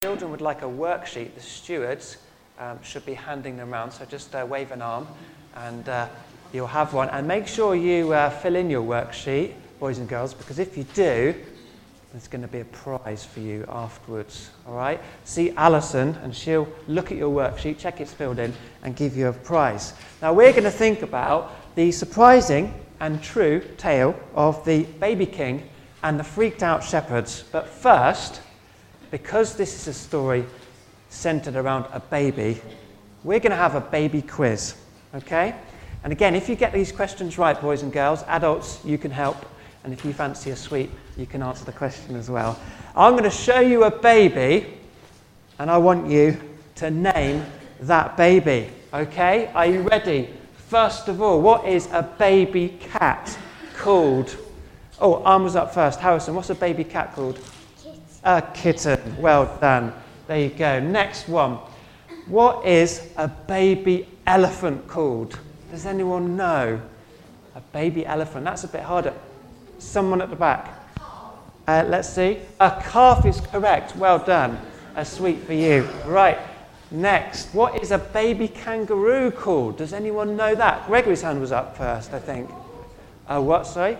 children would like a worksheet, the stewards should be handing them around. So just wave an arm and you'll have one. And make sure you fill in your worksheet, boys and girls, because if you do, there's going to be a prize for you afterwards. All right? See Alison and she'll look at your worksheet, check it's filled in, and give you a prize. Now we're going to think about the surprising and true tale of the baby king and the freaked out shepherds. But first, because this is a story centered around a baby, we're going to have a baby quiz, okay? And again, if you get these questions right, boys and girls, adults, you can help. And if you fancy a sweet, you can answer the question as well. I'm going to show you a baby, and I want you to name that baby, okay? Are you ready? First of all, what is a baby cat called? Oh, arm was up first. Harrison, what's a baby cat called? A kitten. Well done. There you go. Next one. What is a baby elephant called? Does anyone know? A baby elephant. That's a bit harder. Someone at the back. Let's see. A calf is correct. Well done. A sweet for you. Right. Next. What is a baby kangaroo called? Does anyone know that? Gregory's hand was up first, I think. What, sorry?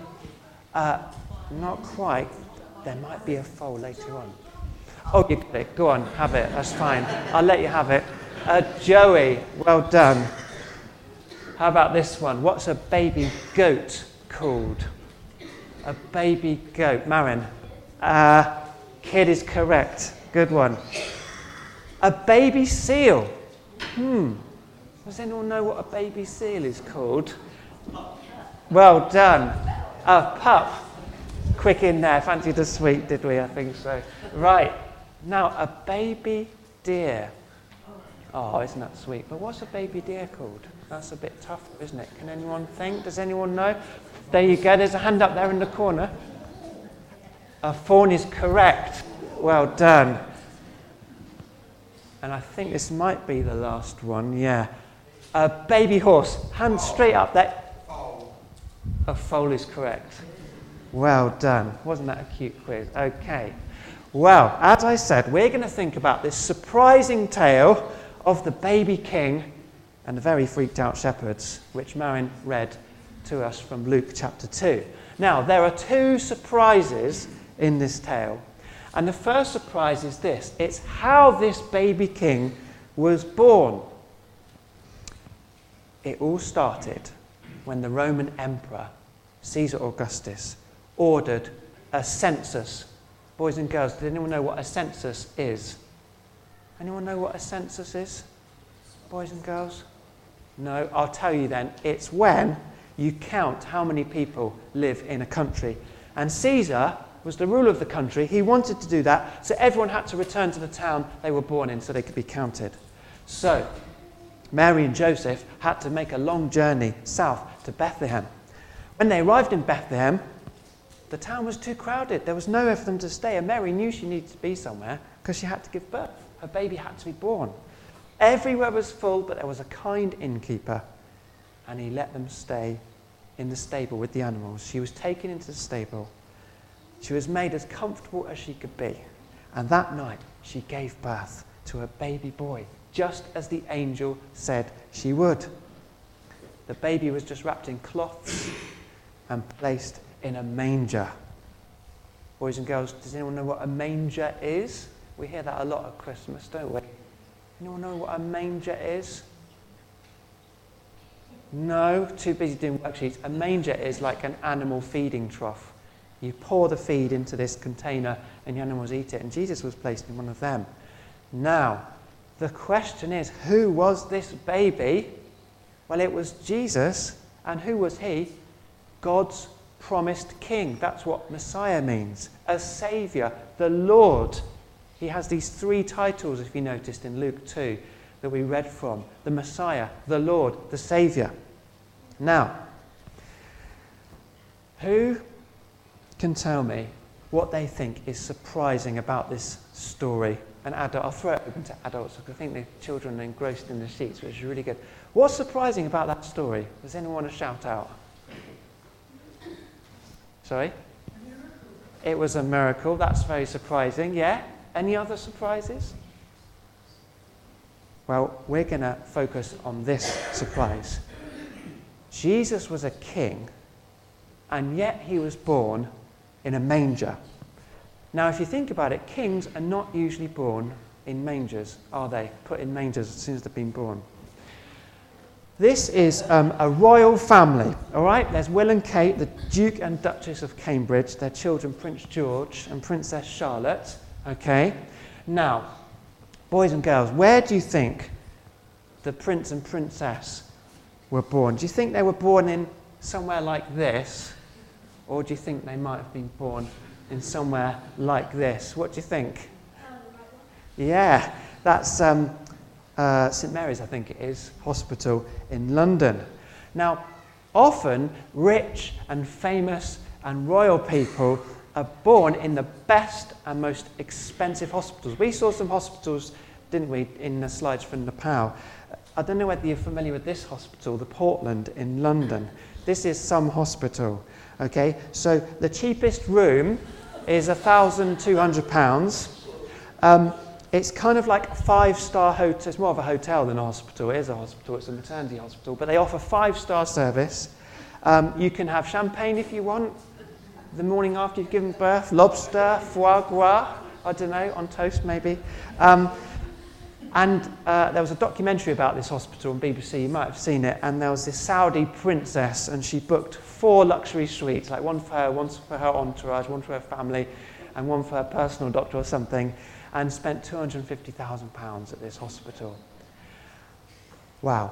Not quite. There might be a foal later on. Oh, you got it. Go on, have it. That's fine. I'll let you have it. Joey, well done. How about this one? What's a baby goat called? A baby goat. Marin. Kid is correct. Good one. A baby seal. Does anyone know what a baby seal is called? Well done. A pup. Quick in there. Fancied a sweet, did we? I think so. Right. Now, a baby deer. Oh, isn't that sweet? But what's a baby deer called? That's a bit tough, isn't it? Can anyone think? Does anyone know? There you go. There's a hand up there in the corner. A fawn is correct. Well done. And I think this might be the last one. Yeah. A baby horse. Hand straight up there. A foal is correct. Well done. Wasn't that a cute quiz? Okay. Well, as I said, we're going to think about this surprising tale of the baby king and the very freaked out shepherds, which Marin read to us from Luke chapter 2. Now, there are two surprises in this tale. And the first surprise is this. It's how this baby king was born. It all started when the Roman emperor, Caesar Augustus, ordered a census. Boys and girls, does anyone know what a census is? Anyone know what a census is? Boys and girls? No, I'll tell you then. It's when you count how many people live in a country. And Caesar was the ruler of the country. He wanted to do that, so everyone had to return to the town they were born in so they could be counted. So Mary and Joseph had to make a long journey south to Bethlehem. When they arrived in Bethlehem, the town was too crowded. There was nowhere for them to stay. And Mary knew she needed to be somewhere because she had to give birth. Her baby had to be born. Everywhere was full, but there was a kind innkeeper, and he let them stay in the stable with the animals. She was taken into the stable. She was made as comfortable as she could be. And that night, she gave birth to a baby boy, just as the angel said she would. The baby was just wrapped in cloths and placed in a manger. Boys and girls, does anyone know what a manger is? We hear that a lot at Christmas, don't we? Anyone know what a manger is? No? Too busy doing worksheets. A manger is like an animal feeding trough. You pour the feed into this container and the animals eat it. And Jesus was placed in one of them. Now, the question is, who was this baby? Well, it was Jesus. And who was he? God's promised king. That's what Messiah means. A saviour, the Lord. He has these three titles, if you noticed, in Luke 2 that we read from. The Messiah, the Lord, the Saviour. Now, who can tell me what they think is surprising about this story? An adult. I'll throw it open to adults because I think the children are engrossed in the sheets, which is really good. What's surprising about that story? Does anyone want to shout out? Sorry? It was a miracle. That's very surprising, yeah? Any other surprises? Well, we're going to focus on this surprise. Jesus was a king, and yet he was born in a manger. Now, if you think about it, kings are not usually born in mangers, are they? Put in mangers as soon as they've been born. This is a royal family, all right? There's Will and Kate, the Duke and Duchess of Cambridge, their children Prince George and Princess Charlotte, okay? Now, boys and girls, where do you think the prince and princess were born? Do you think they were born in somewhere like this, or do you think they might have been born in somewhere like this? What do you think? Yeah, that's St Mary's, I think it is, hospital in London. Now, often rich and famous and royal people are born in the best and most expensive hospitals. We saw some hospitals, didn't we, in the slides from Nepal. I don't know whether you're familiar with this hospital, the Portland in London. This is some hospital, okay? So the cheapest room is £1,200. It's kind of like a 5-star hotel. It's more of a hotel than a hospital. It is a hospital. It's a maternity hospital. But they offer 5-star service. You can have champagne if you want. The morning after you've given birth. Lobster, foie gras. I don't know, on toast maybe. And there was a documentary about this hospital on BBC. You might have seen it. And there was this Saudi princess. And she booked 4 luxury suites. Like one for her entourage, one for her family, and one for her personal doctor or something. And spent £250,000 at this hospital. Wow.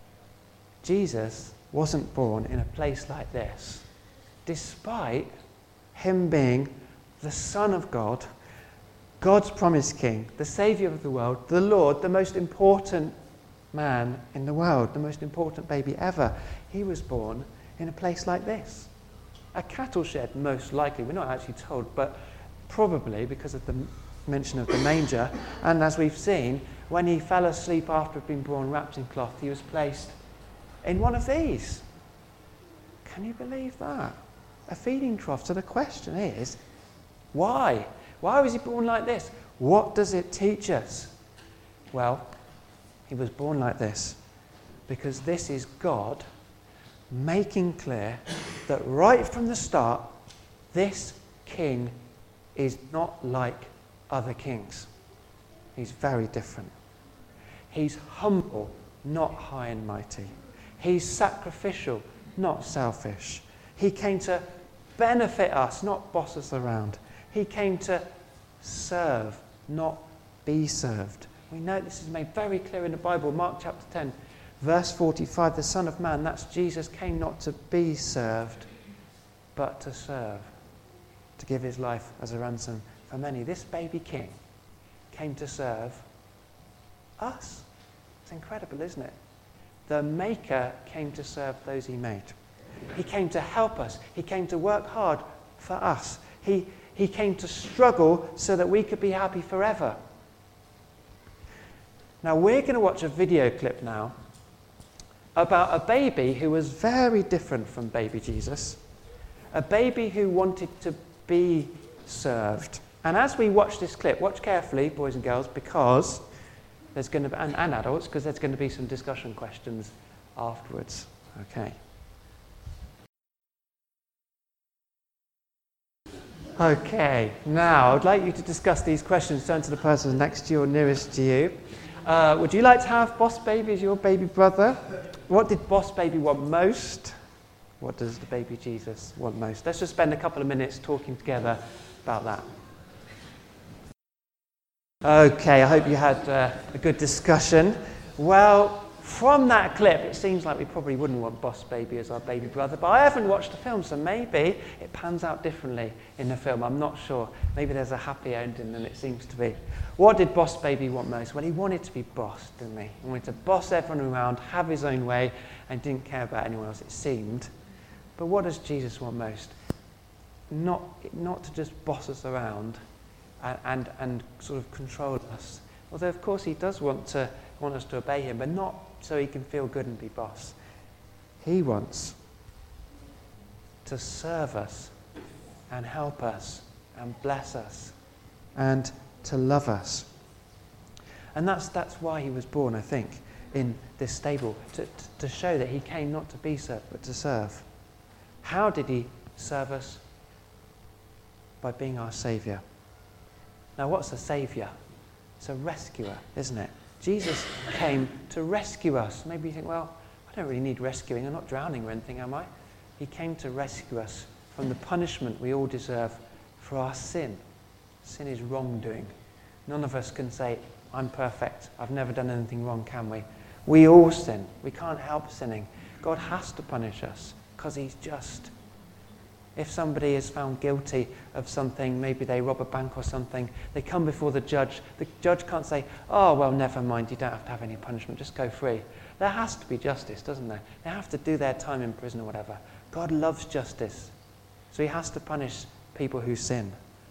Jesus wasn't born in a place like this, despite him being the Son of God, God's promised King, the Saviour of the world, the Lord, the most important man in the world, the most important baby ever. He was born in a place like this. A cattle shed, most likely. We're not actually told, but probably because of the mention of the manger. And as we've seen, when he fell asleep after being born wrapped in cloth, he was placed in one of these. Can you believe that? A feeding trough. So the question is, why? Why was he born like this? What does it teach us? Well, he was born like this because this is God making clear that right from the start, this king is not like other kings. He's very different. He's humble, not high and mighty. He's sacrificial, not selfish. He came to benefit us, not boss us around. He came to serve, not be served. We know this is made very clear in the Bible. Mark chapter 10, verse 45, the Son of Man, that's Jesus, came not to be served, but to serve, to give his life as a ransom for many. This baby king came to serve us. It's incredible, isn't it? The Maker came to serve those he made. He came to help us. He came to work hard for us. He came to struggle so that we could be happy forever. Now we're going to watch a video clip now about a baby who was very different from baby Jesus. A baby who wanted to be served. And as we watch this clip, watch carefully, boys and girls, because there's going to be, and adults, because there's going to be some discussion questions afterwards. Okay. Okay, now I'd like you to discuss these questions. Turn to the person next to you or nearest to you. Would you like to have Boss Baby as your baby brother? What did Boss Baby want most? What does the baby Jesus want most? Let's just spend a couple of minutes talking together about that. Okay, I hope you had a good discussion. Well, from that clip, it seems like we probably wouldn't want Boss Baby as our baby brother, but I haven't watched the film, so maybe it pans out differently in the film. I'm not sure. Maybe there's a happy ending than it seems to be. What did Boss Baby want most? Well, he wanted to be boss, didn't he? He wanted to boss everyone around, have his own way, and didn't care about anyone else, it seemed. But what does Jesus want most? Not to just boss us around and sort of control us. Although, of course, he does want us to obey him, but not so he can feel good and be boss. He wants to serve us and help us and bless us and to love us. And that's why he was born, I think, in this stable, to show that he came not to be served, but to serve. How did he serve us? By being our Saviour. Now, what's a Saviour? It's a rescuer, isn't it? Jesus came to rescue us. Maybe you think, well, I don't really need rescuing. I'm not drowning or anything, am I? He came to rescue us from the punishment we all deserve for our sin. Sin is wrongdoing. None of us can say, I'm perfect. I've never done anything wrong, can we? We all sin. We can't help sinning. God has to punish us because he's just. If somebody is found guilty of something, maybe they rob a bank or something, they come before the judge. The judge can't say, oh, well, never mind, you don't have to have any punishment, just go free. There has to be justice, doesn't there? They have to do their time in prison or whatever. God loves justice, so he has to punish people who sin.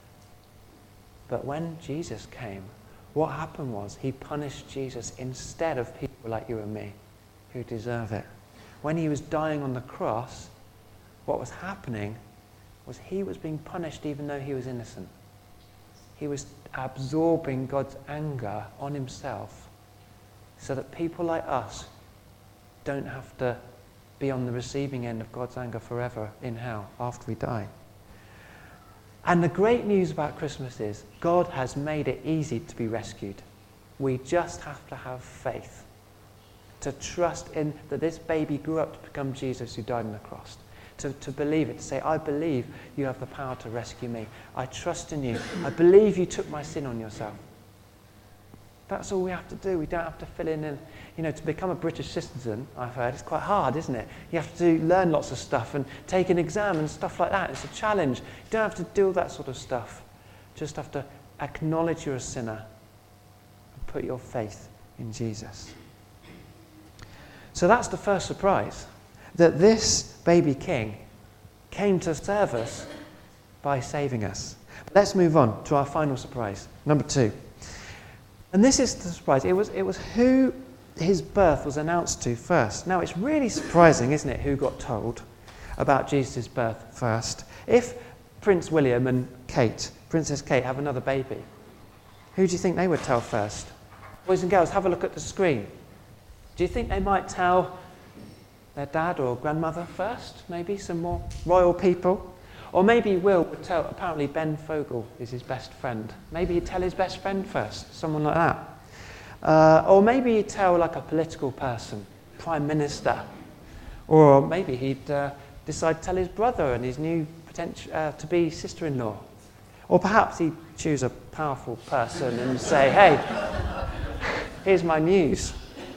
But when Jesus came, what happened was he punished Jesus instead of people like you and me who deserve it. When he was dying on the cross, what was happening was he was being punished even though he was innocent. He was absorbing God's anger on himself so that people like us don't have to be on the receiving end of God's anger forever in hell after we die. And the great news about Christmas is God has made it easy to be rescued. We just have to have faith, to trust in that this baby grew up to become Jesus who died on the cross. To believe it, to say, I believe you have the power to rescue me. I trust in you. I believe you took my sin on yourself. That's all we have to do. We don't have to fill in and, to become a British citizen, I've heard, it's quite hard, isn't it? You have to learn lots of stuff and take an exam and stuff like that. It's a challenge. You don't have to do all that sort of stuff. You just have to acknowledge you're a sinner and put your faith in Jesus. So that's the first surprise, that this baby king came to serve us by saving us. Let's move on to our final surprise, number 2. And this is the surprise. It was who his birth was announced to first. Now, it's really surprising, isn't it, who got told about Jesus' birth first. If Prince William and Princess Kate, have another baby, who do you think they would tell first? Boys and girls, have a look at the screen. Do you think they might tell their dad or grandmother first? Maybe some more royal people? Or maybe Will would tell, apparently Ben Fogle is his best friend. Maybe he'd tell his best friend first, someone like that. Or maybe he'd tell like a political person, prime minister. Or maybe he'd decide to tell his brother and his new to-be sister-in-law. Or perhaps he'd choose a powerful person and say, hey, here's my news.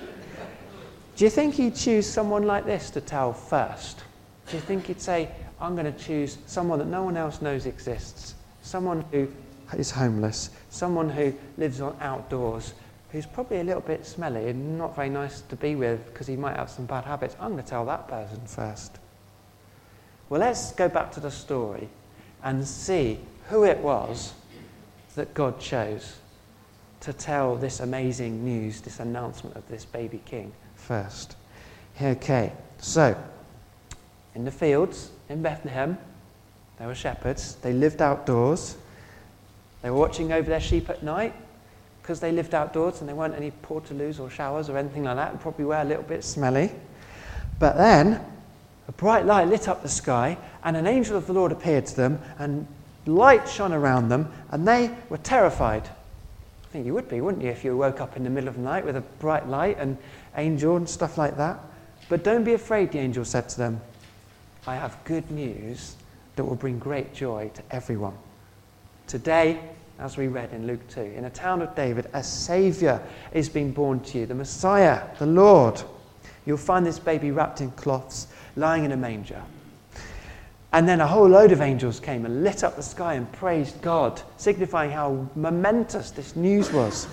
Do you think he'd choose someone like this to tell first? Do you think he'd say, I'm going to choose someone that no one else knows exists, someone who is homeless, someone who lives on outdoors, who's probably a little bit smelly and not very nice to be with because he might have some bad habits? I'm going to tell that person first. Well, let's go back to the story and see who it was that God chose to tell this amazing news, this announcement of this baby king first. Okay, so in the fields in Bethlehem, there were shepherds. They lived outdoors. They were watching over their sheep at night because they lived outdoors and there weren't any portaloos or showers or anything like that. They probably were a little bit smelly. But then a bright light lit up the sky and an angel of the Lord appeared to them and light shone around them and they were terrified. I think you would be, wouldn't you, if you woke up in the middle of the night with a bright light and angel and stuff like that. But don't be afraid, the angel said to them. I have good news that will bring great joy to everyone. Today, as we read in Luke 2, in a town of David, a Saviour is being born to you, the Messiah, the Lord. You'll find this baby wrapped in cloths, lying in a manger. And then a whole load of angels came and lit up the sky and praised God, signifying how momentous this news was.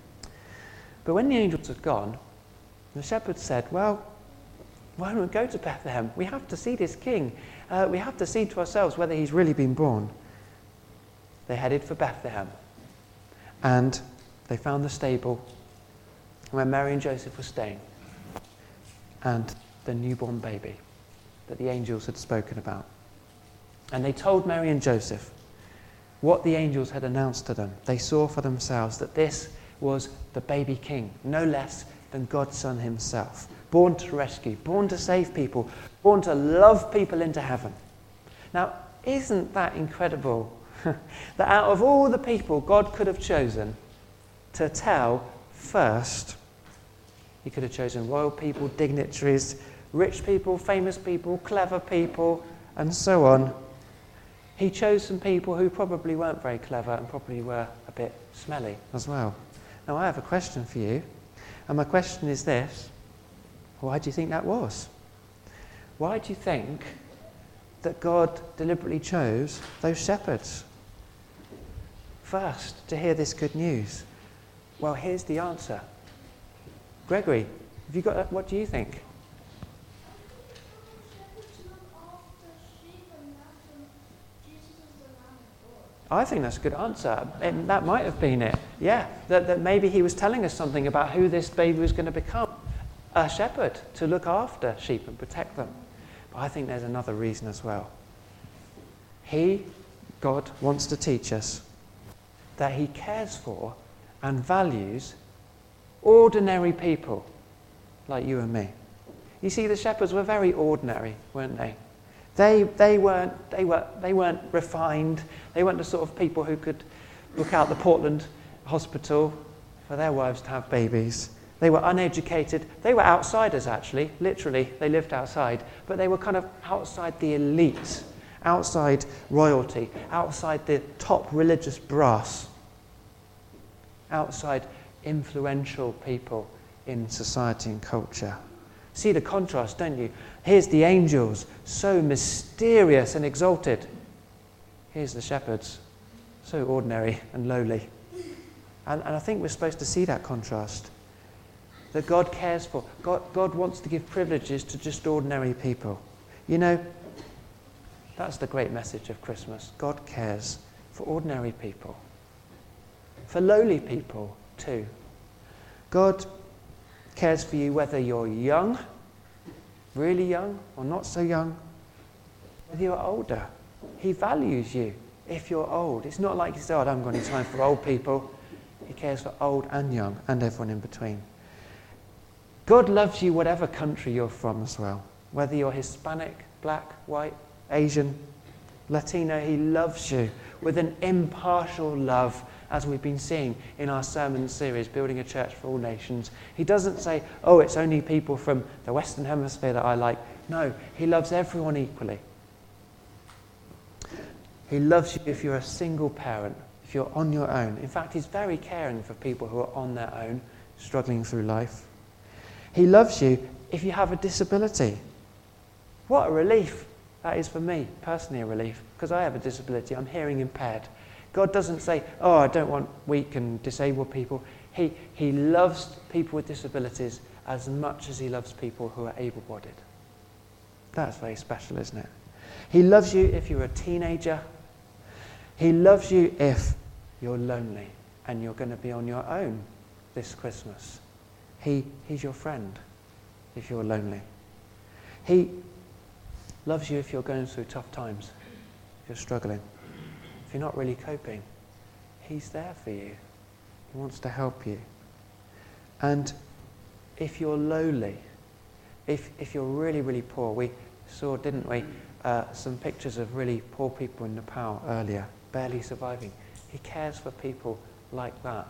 But when the angels had gone, the shepherds said, well, why don't we go to Bethlehem? We have to see this king. We have to see to ourselves whether he's really been born. They headed for Bethlehem. And they found the stable where Mary and Joseph were staying. And the newborn baby that the angels had spoken about. And they told Mary and Joseph, what the angels had announced to them. They saw for themselves that this was the baby king, no less than God's Son himself, born to rescue, born to save people, born to love people into heaven. Now, isn't that incredible? That out of all the people God could have chosen to tell first, he could have chosen royal people, dignitaries, rich people, famous people, clever people, and so on. He chose some people who probably weren't very clever and probably were a bit smelly as well. Now, I have a question for you, and my question is this. Why do you think that was? Why do you think that God deliberately chose those shepherds first to hear this good news? Well, here's the answer. Gregory, have you got? What do you think? I think that's a good answer. That might have been it. Yeah, that maybe he was telling us something about who this baby was going to become. A shepherd to look after sheep and protect them. But I think there's another reason as well. God, wants to teach us that he cares for and values ordinary people like you and me. You see, the shepherds were very ordinary, weren't they? They weren't refined. They weren't the sort of people who could book out the Portland hospital for their wives to have babies. They were uneducated. They were outsiders, actually. Literally, they lived outside. But they were kind of outside the elite, outside royalty, outside the top religious brass, outside influential people in society and culture. See the contrast, don't you? Here's the angels, so mysterious and exalted. Here's the shepherds, so ordinary and lowly. And I think we're supposed to see that contrast. That God cares for. God wants to give privileges to just ordinary people. You know, that's the great message of Christmas. God cares for ordinary people. For lowly people, too. God cares for you whether you're young, really young, or not so young, whether you're older. He values you if you're old. It's not like he said, I haven't got any time for old people. He cares for old and young and everyone in between. God loves you whatever country you're from as well. Whether you're Hispanic, black, white, Asian, Latino, he loves you with an impartial love, as we've been seeing in our sermon series, Building a Church for All Nations. He doesn't say, oh, it's only people from the Western Hemisphere that I like. No, he loves everyone equally. He loves you if you're a single parent, if you're on your own. In fact, he's very caring for people who are on their own, struggling through life. He loves you if you have a disability. What a relief that is for me, personally a relief, because I have a disability. I'm hearing impaired. God doesn't say, oh, I don't want weak and disabled people. He loves people with disabilities as much as he loves people who are able-bodied. That's very special, isn't it? He loves you if you're a teenager. He loves you if you're lonely and you're going to be on your own this Christmas. He's your friend if you're lonely. He loves you if you're going through tough times, if you're struggling. If you're not really coping, he's there for you. He wants to help you. And if you're lowly, if you're really, really poor, we saw, didn't we, some pictures of really poor people in Nepal earlier, barely surviving. He cares for people like that.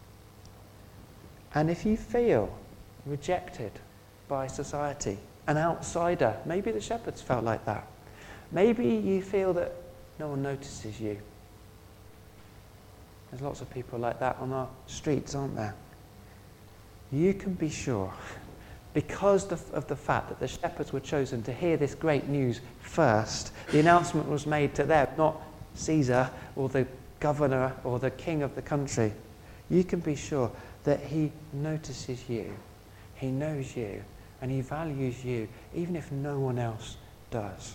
And if you feel rejected by society, an outsider, maybe the shepherds felt like that. Maybe you feel that no one notices you. There's lots of people like that on our streets, aren't there? You can be sure, because of the fact that the shepherds were chosen to hear this great news first, the announcement was made to them, not Caesar or the governor or the king of the country. You can be sure that he notices you, he knows you, and he values you, even if no one else does.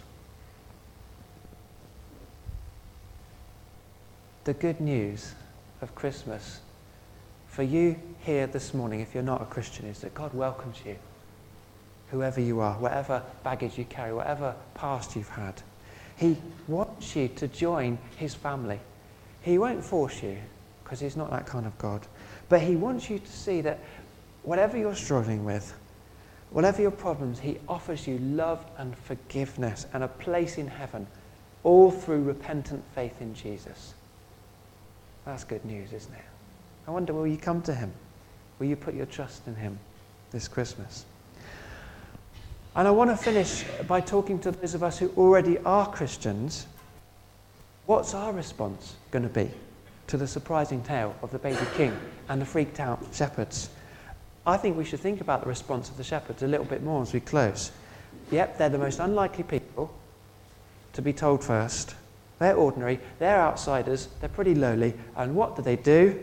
The good news of Christmas for you here this morning, if you're not a Christian, is that God welcomes you, whoever you are, whatever baggage you carry, whatever past you've had. He wants you to join his family. He won't force you, because he's not that kind of God. But he wants you to see that whatever you're struggling with, whatever your problems, he offers you love and forgiveness and a place in heaven, all through repentant faith in Jesus. That's good news, isn't it? I wonder, will you come to him? Will you put your trust in him this Christmas? And I want to finish by talking to those of us who already are Christians. What's our response going to be to the surprising tale of the baby king and the freaked out shepherds? I think we should think about the response of the shepherds a little bit more as we close. Yep, they're the most unlikely people to be told first. They're ordinary, they're outsiders, they're pretty lowly. And what do?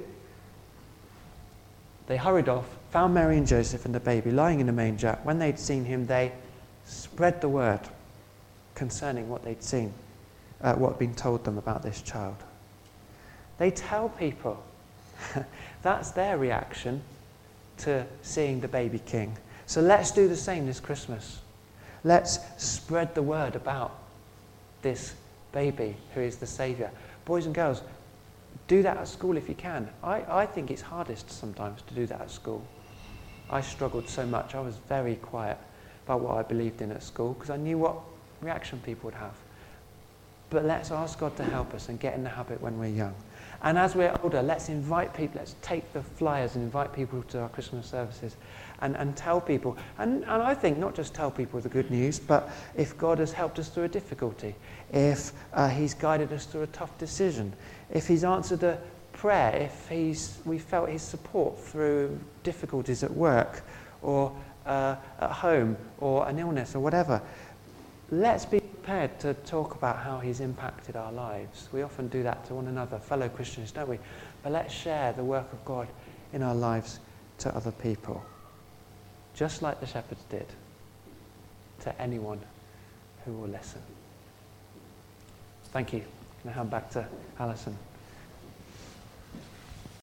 They hurried off, found Mary and Joseph and the baby lying in a manger. When they'd seen him, they spread the word concerning what they'd seen, what had been told them about this child. They tell people. That's their reaction to seeing the baby king. So let's do the same this Christmas. Let's spread the word about this baby who is the Saviour. Boys and girls, do that at school if you can. I think it's hardest sometimes to do that at school. I struggled so much. I was very quiet about what I believed in at school because I knew what reaction people would have. But let's ask God to help us and get in the habit when we're young. And as we're older, let's invite people, let's take the flyers and invite people to our Christmas services and tell people. And I think not just tell people the good news, but if God has helped us through a difficulty, if he's guided us through a tough decision, if he's answered a prayer, if we felt his support through difficulties at work or at home or an illness or whatever, let's be prepared to talk about how he's impacted our lives. We often do that to one another, fellow Christians, don't we? But let's share the work of God in our lives to other people, just like the shepherds did to anyone who will listen. Thank you. I'm going to hand back to Alison.